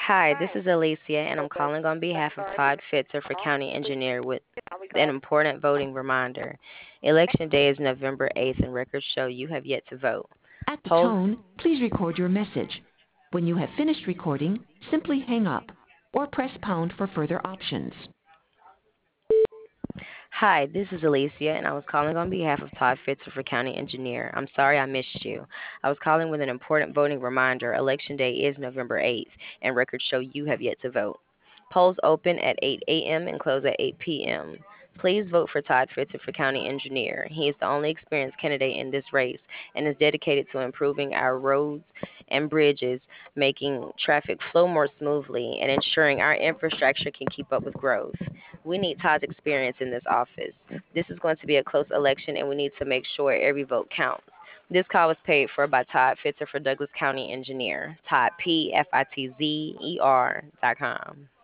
Hi, this is Alicia, and I'm calling on behalf of Todd Fitzer for County Engineer with an important voting reminder. Election Day is November 8th, and records show you have yet to vote. At the Polls. tone, please record your message. When you have finished recording, simply hang up or press pound for further options. Hi, this is Alicia, and I was calling on behalf of Todd Fitzer for County Engineer. I'm sorry I missed you. I was calling with an important voting reminder. Election Day is November 8th, and records show you have yet to vote. Polls open at 8 a.m. and close at 8 p.m. Please vote for Todd Fitzer for County Engineer. He is the only experienced candidate in this race and is dedicated to improving our roads and bridges, making traffic flow more smoothly, and ensuring our infrastructure can keep up with growth. We need Todd's experience in this office. This is going to be a close election, and we need to make sure every vote counts. This call was paid for by Todd Fitzer for Douglas County Engineer. Todd, PFITZER.com.